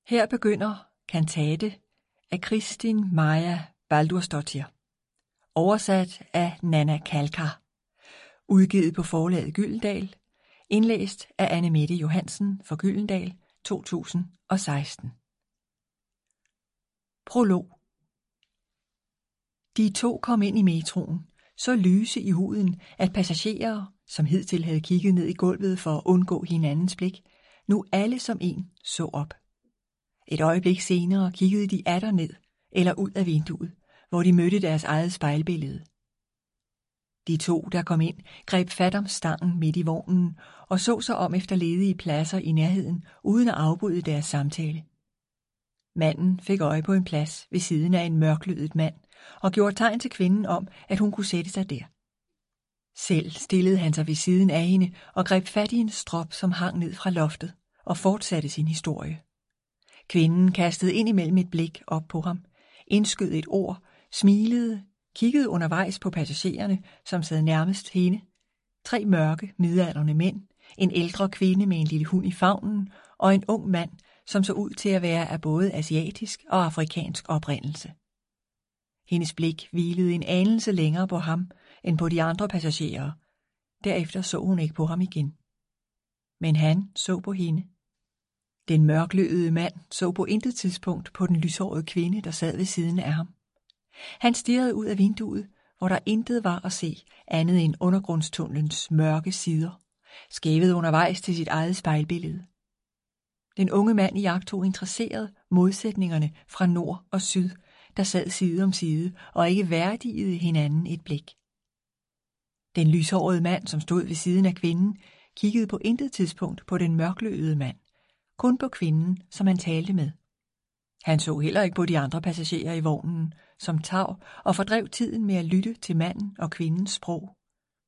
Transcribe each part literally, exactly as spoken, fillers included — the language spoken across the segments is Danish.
Her begynder kantate af Kristín Marja Baldursdóttir, oversat af Nanna Khalkha, udgivet på forlaget Gyldendal, indlæst af Anne Mette Johansen for Gyldendal to tusind og seksten. Prolog. De to kom ind i metroen, så lyse i huden, at passagerer, som hidtil havde kigget ned i gulvet for at undgå hinandens blik, nu alle som en så op. Et øjeblik senere kiggede de atter ned eller ud af vinduet, hvor de mødte deres eget spejlbillede. De to, der kom ind, greb fat om stangen midt i vognen og så sig om efter ledige pladser i nærheden, uden at afbryde deres samtale. Manden fik øje på en plads ved siden af en mørklødet mand og gjorde tegn til kvinden om, at hun kunne sætte sig der. Selv stillede han sig ved siden af hende og greb fat i en strop, som hang ned fra loftet, og fortsatte sin historie. Kvinden kastede ind imellem et blik op på ham, indskød et ord, smilede, kiggede undervejs på passagererne, som sad nærmest hende, tre mørke, midaldrende mænd, en ældre kvinde med en lille hund i favnen og en ung mand, som så ud til at være af både asiatisk og afrikansk oprindelse. Hendes blik hvilede en anelse længere på ham end på de andre passagerer. Derefter så hun ikke på ham igen. Men han så på hende. Den mørkløede mand så på intet tidspunkt på den lyshårede kvinde, der sad ved siden af ham. Han stirrede ud af vinduet, hvor der intet var at se, andet end undergrundstunnelens mørke sider, skævet undervejs til sit eget spejlbillede. Den unge mand iagttog interesseret modsætningerne fra nord og syd, der sad side om side og ikke værdigede hinanden et blik. Den lyshårede mand, som stod ved siden af kvinden, kiggede på intet tidspunkt på den mørkløede mand, kun på kvinden, som han talte med. Han så heller ikke på de andre passagerer i vognen, som tav, og fordrev tiden med at lytte til manden og kvindens sprog.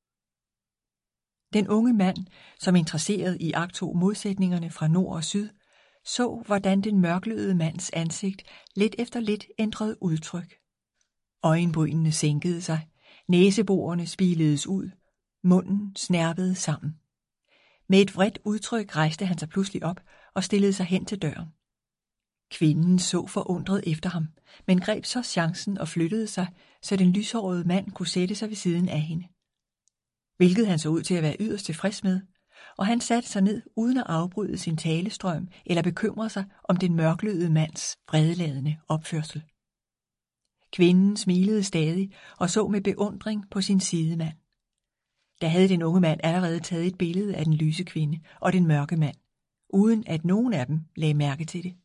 Den unge mand, som interesseret i iagttog modsætningerne fra nord og syd, så, hvordan den mørkløede mands ansigt lidt efter lidt ændrede udtryk. Øjenbrynene sænkede sig, næseborene spiledes ud, munden snærpede sammen. Med et vredt udtryk rejste han sig pludselig op og stillede sig hen til døren. Kvinden så forundret efter ham, men greb så chancen og flyttede sig, så den lyshårede mand kunne sætte sig ved siden af hende. Hvilket han så ud til at være yderst tilfreds med, og han satte sig ned uden at afbryde sin talestrøm eller bekymre sig om den mørkløede mands vredeladende opførsel. Kvinden smilede stadig og så med beundring på sin sidemand. Der havde den unge mand allerede taget et billede af den lyse kvinde og den mørke mand, uden at nogen af dem lagde mærke til det.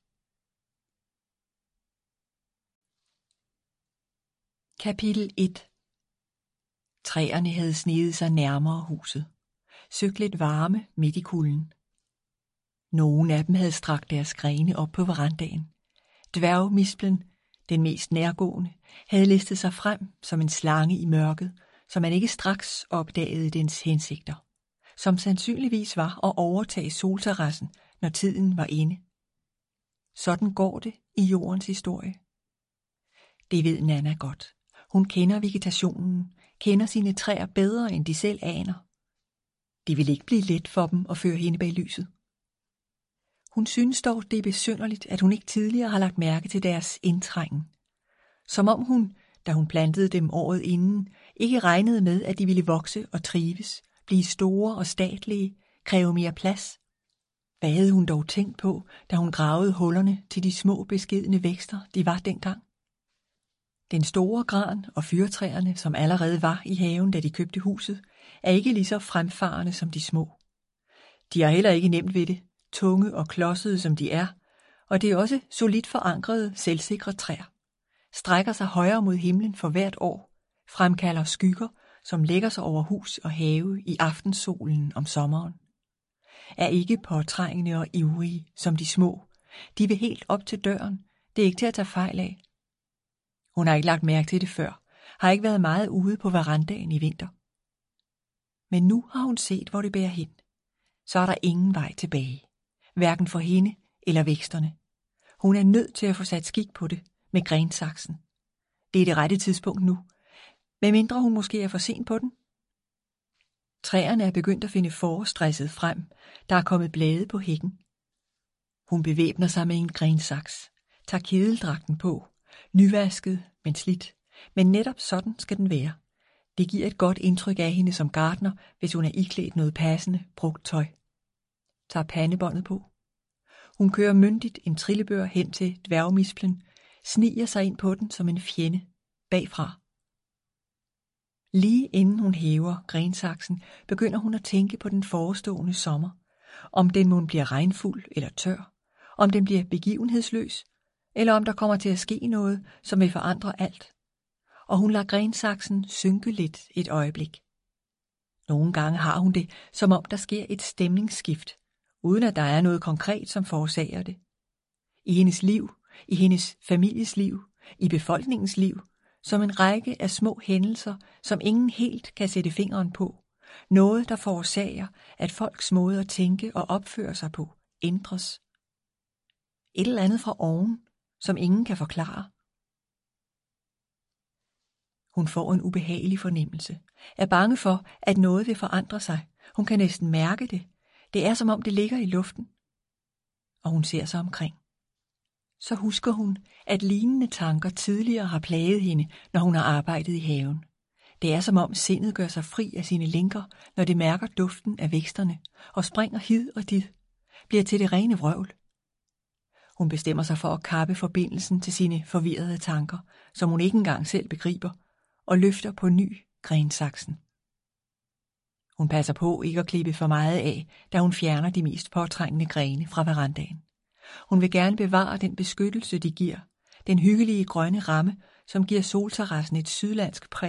Kapitel et. Træerne havde sneget sig nærmere huset, søgt lidt varme midt i kulden. Nogle af dem havde strakt deres grene op på verandaen. Dværgmisplen, den mest nærgående, havde listet sig frem som en slange i mørket, så man ikke straks opdagede dens hensigter, som sandsynligvis var at overtage solterrassen, når tiden var inde. Sådan går det i jordens historie. Det ved Nanna godt. Hun kender vegetationen, kender sine træer bedre, end de selv aner. Det vil ikke blive let for dem at føre hende bag lyset. Hun synes dog, det er besynderligt, at hun ikke tidligere har lagt mærke til deres indtrængen. Som om hun, da hun plantede dem året inden, ikke regnede med, at de ville vokse og trives, blive store og statlige, kræve mere plads. Hvad havde hun dog tænkt på, da hun gravede hullerne til de små beskedne vækster, de var dengang? Den store gran og fyrtræerne, som allerede var i haven, da de købte huset, er ikke lige så fremfarende som de små. De har heller ikke nemt ved det, tunge og klodsede som de er, og det er også solidt forankrede, selvsikre træer. Strækker sig højere mod himlen for hvert år, fremkalder skygger, som lægger sig over hus og have i aftensolen om sommeren. Er ikke påtrængende og ivrige som de små. De vil helt op til døren. Det er ikke til at tage fejl af. Hun har ikke lagt mærke til det før, har ikke været meget ude på verandaen i vinter. Men nu har hun set, hvor det bærer hen. Så er der ingen vej tilbage, hverken for hende eller væksterne. Hun er nødt til at få sat skik på det med grensaksen. Det er det rette tidspunkt nu, medmindre hun måske er for sent på den. Træerne er begyndt at finde forårsstresset frem, der er kommet blade på hækken. Hun bevæbner sig med en grensaks, tager kedeldragten på, nyvasket, men slidt, men netop sådan skal den være. Det giver et godt indtryk af hende som gartner, hvis hun er iklædt noget passende, brugt tøj. Tager pandebåndet på. Hun kører myndigt en trillebør hen til dværgmisplen, sniger sig ind på den som en fjende, bagfra. Lige inden hun hæver grensaksen, begynder hun at tænke på den forestående sommer, om den mon bliver regnfuld eller tør, om den bliver begivenhedsløs, eller om der kommer til at ske noget, som vil forandre alt. Og hun lader grensaksen synke lidt et øjeblik. Nogle gange har hun det, som om der sker et stemningsskift, uden at der er noget konkret, som forårsager det. I hendes liv, i hendes families liv, i befolkningens liv, som en række af små hændelser, som ingen helt kan sætte fingeren på. Noget, der forårsager, at folks måde at tænke og opføre sig på ændres. Et eller andet fra oven, som ingen kan forklare. Hun får en ubehagelig fornemmelse, er bange for, at noget vil forandre sig. Hun kan næsten mærke det. Det er som om det ligger i luften. Og hun ser sig omkring. Så husker hun, at lignende tanker tidligere har plaget hende, når hun har arbejdet i haven. Det er som om sindet gør sig fri af sine lænker, når det mærker duften af væksterne, og springer hid og did, bliver til det rene vrøvl. Hun bestemmer sig for at kappe forbindelsen til sine forvirrede tanker, som hun ikke engang selv begriber, og løfter på ny grensaksen. Hun passer på ikke at klippe for meget af, da hun fjerner de mest påtrængende grene fra verandaen. Hun vil gerne bevare den beskyttelse, de giver, den hyggelige grønne ramme, som giver solterrassen et sydlandsk præg.